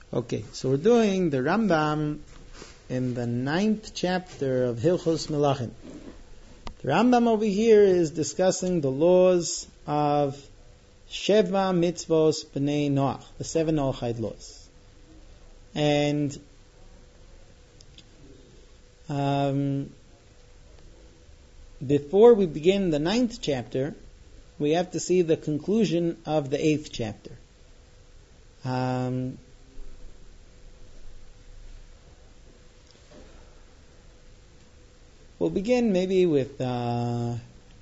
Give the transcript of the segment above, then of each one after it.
Okay, so we're doing the Rambam in the 9th chapter of Hilchos Melachim. The Rambam over here is discussing the laws of Sheva Mitzvos B'nei Noach, the 7 Noachide laws. And before we begin the 9th chapter, we have to see the conclusion of the 8th chapter. We'll begin maybe with 9th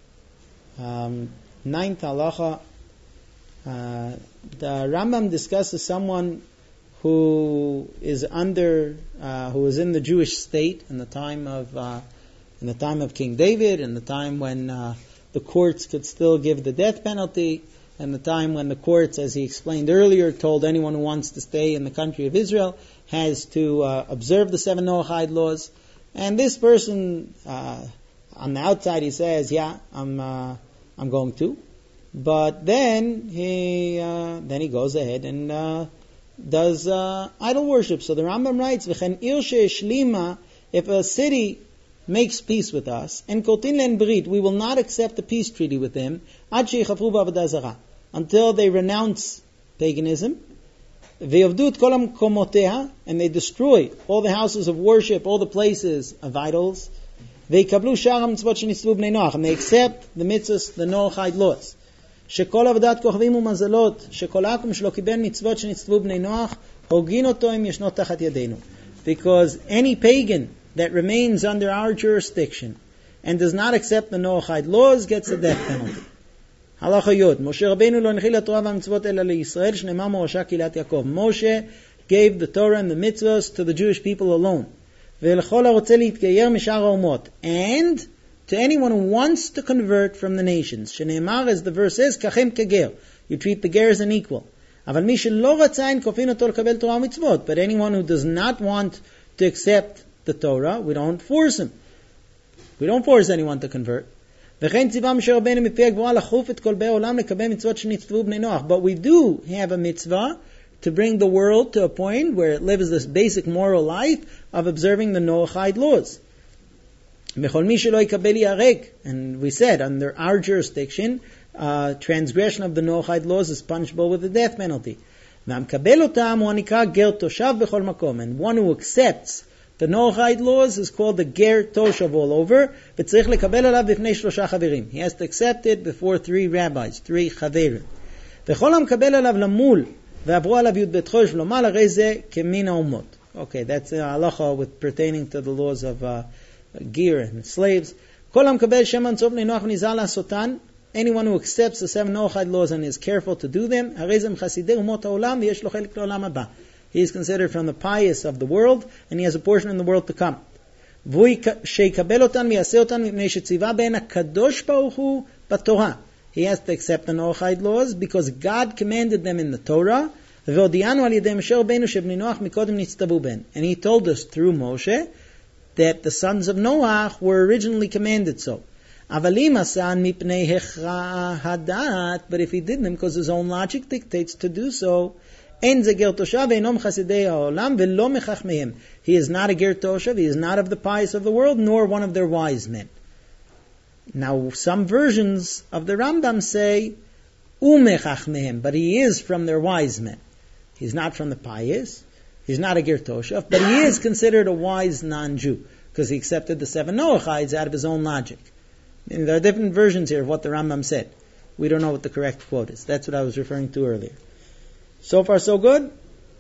halacha. The Rambam discusses someone who is in the Jewish state in the time of King David, in the time when the courts could still give the death penalty, and the time when the courts, as he explained earlier, told anyone who wants to stay in the country of Israel has to observe the 7 Noachide laws. And this person, on the outside, he says, "Yeah, I'm going to," but then he goes ahead and does idol worship. So the Rambam writes, "V'chen ir she'eshlima," if a city makes peace with us, and kotin len brit, we will not accept a peace treaty with them, ad she'chafru b'avodah zarah, until they renounce paganism. Ve'yavdu kol ha'makomoteha, and they destroy all the houses of worship, all the places of idols. Ve'ikablu shar ha'mitzvot shenitzvu b'nei Noach, and they accept the mitzvahs, the Noachide laws. Shekol avodat kochavim u'mazalot, shekol akum shelo kiben mitzvot shenitzvu b'nei Noach, hogin oto im yeshno tachat yadeinu. Because any pagan that remains under our jurisdiction and does not accept the Noachide laws gets a death penalty. Halacha Yod. Moshe Rabbeinu lo nechil haTorah v'mitzvot ela leYisrael shneimar morasha kilat Yaakov. Moshe gave the Torah and the mitzvahs to the Jewish people alone. Ve'lechol harotzeh litgeyer mishar ha'umot. And to anyone who wants to convert from the nations. Shneimar, as the verse says, kachem keger. You treat the ger as an equal. Aval mi shelo ratza ein kofin oto lekabel Torah u'mitzvot. But anyone who does not want to accept the Torah, we don't force him. We don't force anyone to convert. But we do have a mitzvah to bring the world to a point where it lives this basic moral life of observing the Noachide laws. And we said, under our jurisdiction, transgression of the Noachide laws is punishable with the death penalty. And one who accepts the Noachide laws is called the Ger Toshav all over. He has to accept it before 3 rabbis, 3 chaverim. Okay, that's halacha with pertaining to the laws of gear and slaves. Anyone who accepts the 7 Noachide laws and is careful to do them, he is considered from the pious of the world, and he has a portion in the world to come. He has to accept the Noachide laws because God commanded them in the Torah. And he told us through Moshe that the sons of Noach were originally commanded so. But if he did them because his own logic dictates to do so, he is not a ger toshav, he is not of the pious of the world, nor one of their wise men. Now, some versions of the Rambam say, but he is from their wise men. He's not from the pious, he's not a ger toshav, but he is considered a wise non-Jew, because he accepted the 7 Noachides out of his own logic. And there are different versions here of what the Rambam said. We don't know what the correct quote is. That's what I was referring to earlier. So far, so good?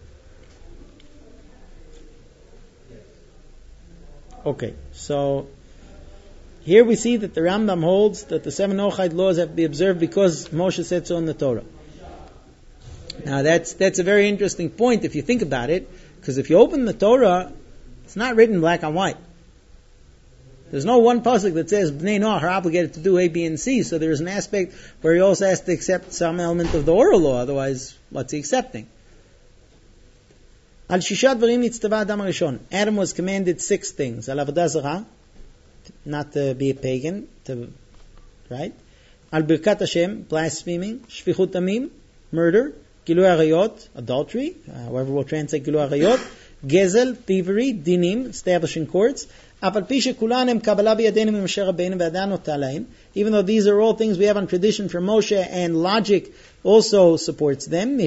Okay, so here we see that the Rambam holds that the 7 Noachide laws have to be observed because Moshe said so in the Torah. Now that's a very interesting point if you think about it, because if you open the Torah, it's not written black and white. There's no one pasuk that says Bnei Noach are obligated to do A, B, and C. So there's an aspect where he also has to accept some element of the oral law. Otherwise, what's he accepting? Al shisha dvarim nitztava adam harishon. Adam was commanded 6 things. Al avodah zarah, not to be a pagan, right? Al birkat Hashem, blaspheming. Shfichut damim, murder. Gilui Arayot, adultery, however we'll translate Gilui Arayot, Gezel, thievery, Dinim, establishing courts, even though these are all things we have on tradition from Moshe, and logic also supports them.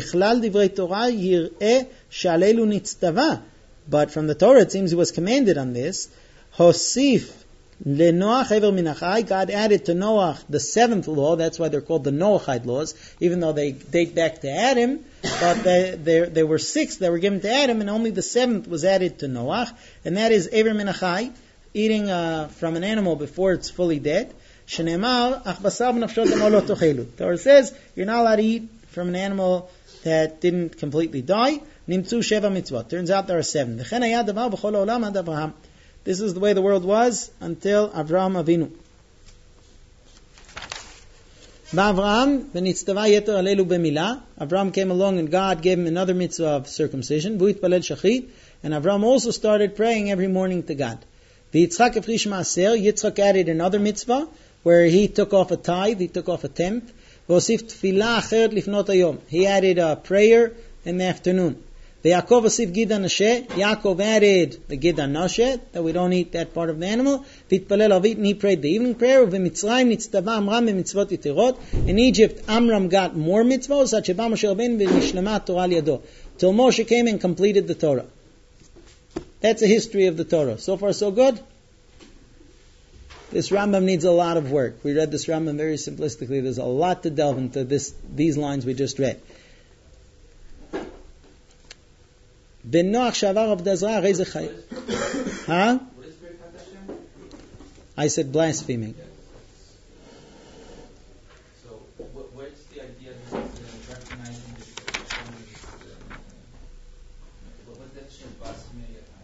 But from the Torah it seems he was commanded on this. Hosif leNoach hever minachai. God added to Noach the seventh law. That's why they're called the Noachide laws, even though they date back to Adam. But there were 6 that were given to Adam, and only the 7th was added to Noach, and that is hever minachai, eating from an animal before it's fully dead. Shenemar ach basar v'nafsho damo lo tochelu. Torah says you're not allowed to eat from an animal that didn't completely die. Nimtzu sheva mitzvot. Turns out there are 7. V'chen hayad davar b'chol ha'olam ad Avraham. This is the way the world was until Avraham Avinu. V'Avraham v'nitztava yeter alelu b'milah. Avraham came along and God gave him another mitzvah of circumcision. V'yitpalel shachrit. And Avraham also started praying every morning to God. V'Yitzchak efrish ma'aser. Yitzchak added another mitzvah where he took off a tithe, he took off a tenth. V'osif tefillah acheret lifnot hayom. He added a prayer in the afternoon. V'Yaakov osif gid hanasheh. Yaakov added the gid hanasheh, that we don't eat that part of the animal. V'itpalel avit, and he prayed the evening prayer. V'mitzrayim nitztava Amram b'mitzvot yitirot. In Egypt, Amram got more mitzvot, such as Moshe Rabbeinu v'nishlema Torah al yado. Till Moshe came and completed the Torah. That's a history of the Torah. So far, so good? This Rambam needs a lot of work. We read this Rambam very simplistically. There's a lot to delve into these lines we just read. Ben Noach shavar avda zara reiz chay. Huh? I said blaspheming. So, what's the idea of recognizing what's that blasphemy?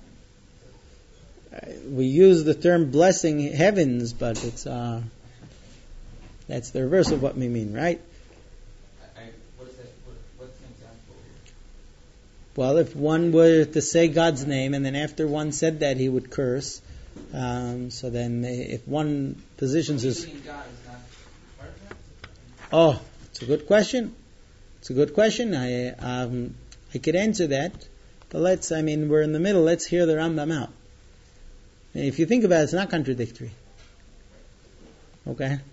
We use the term blessing heavens, but it's that's the reverse of what we mean, right? What is that? What's an example? Well, if one were to say God's name, and then after one said that, he would curse. So then, if one positions his... Oh, it's a good question. It's a good question. I could answer that, but we're in the middle. Let's hear the Rambam out. If you think about it, it's not contradictory. Okay?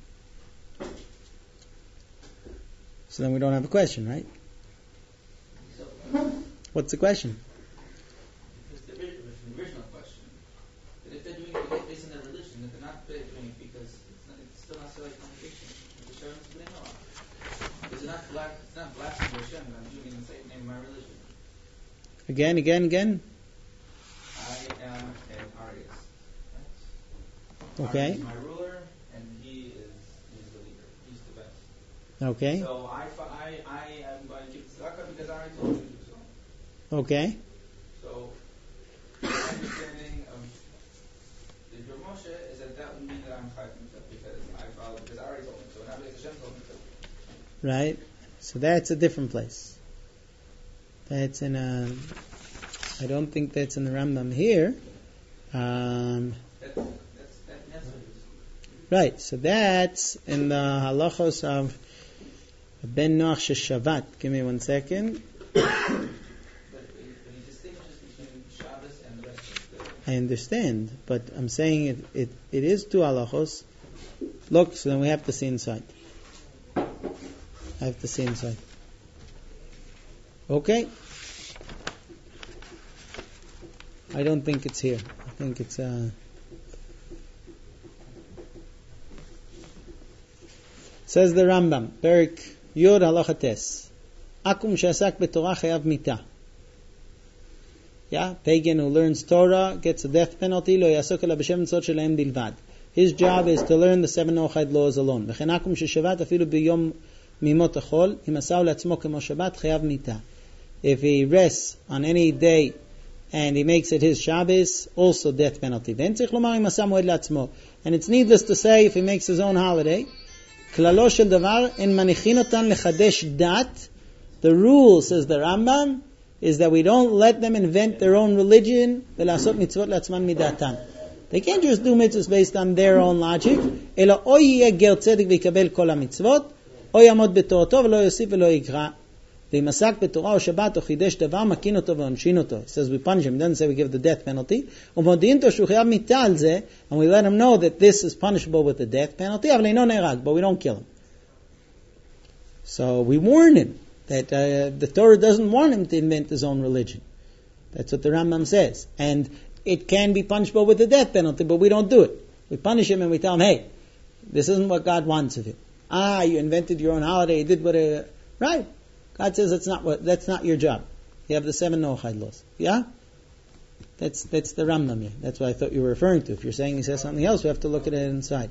So then we don't have a question, right? What's the question? It's the original question. But if they're doing it based on their religion, if they're not doing it because it's still not selling contradiction. It's not blasphemy of Hashem, but I'm doing it in the same name of my religion. Again. I am an artist. Right? Okay. He's my ruler, and he's the leader. He's the best. Okay. So I am going to give tzedakah because I already told you to do so. Okay. So my understanding of the Dur Moshe is that would mean that I'm chayv because I follow because I already told him so, not because Hashem told me so. Right. So that's a different place. That's in a... I don't think that's in the Rambam here. Right, so that's in the halachos of Ben Noach Shavat. Give me 1 second. But he distinguishes between Shabbos and the rest of the... I understand, but I'm saying it is 2 halachos. Look, so then we have to see inside. I have to see inside. Okay. I don't think it's here. I think it's says the Rambam, Perik Yud Halacha Tes. Akum she'asak b'Torah chayav mita. Yeah, pagan who learns Torah gets a death penalty. Lo yasok ela b'shem mitzvot shelahem bilvad. His job is to learn the 7 Noachide laws alone. V'chen akum she'shavat afilu b'yom mimot achol imasau le'atzmo kemo Shabbat chayav mita. If he rests on any day and he makes it his Shabbos, also death penalty. And it's needless to say if he makes his own holiday. The rule, says the Rambam, is that we don't let them invent their own religion. They can't just do mitzvahs based on their own logic. V'masak b'torah o Shabbat o chidesh davar makin oto v'onchin oto. It says we punish him. It doesn't say we give the death penalty. U'modi'in to shu chayav mitah al zeh, and we let him know that this is punishable with the death penalty. But we don't kill him. So we warn him that the Torah doesn't want him to invent his own religion. That's what the Rambam says. And it can be punishable with the death penalty, but we don't do it. We punish him and we tell him, hey, this isn't what God wants of you. You invented your own holiday, you did whatever. Right. God says that's not your job. You have the 7 Noachide laws. Yeah? That's the Rambam here. That's what I thought you were referring to. If you're saying he says something else, we have to look at it inside.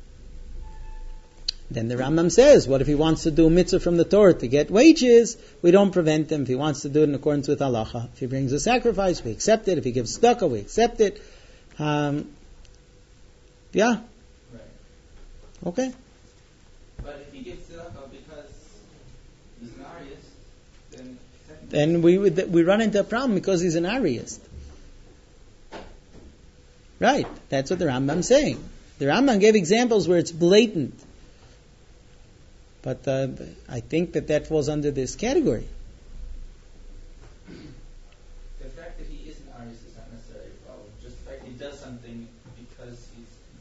Then the Rambam says, what if he wants to do a mitzvah from the Torah to get wages? We don't prevent him. If he wants to do it in accordance with halacha, if he brings a sacrifice, we accept it. If he gives tzedakah, we accept it. Yeah. Right. Okay. But if he gives tzedakah because he's an Ariist, then we run into a problem because he's an Ariist. Right. That's what the Rambam's saying. The Rambam gave examples where it's blatant. But I think that falls under this category. The fact that he is an Ariist is not necessarily a problem. Just the fact that he does something because he's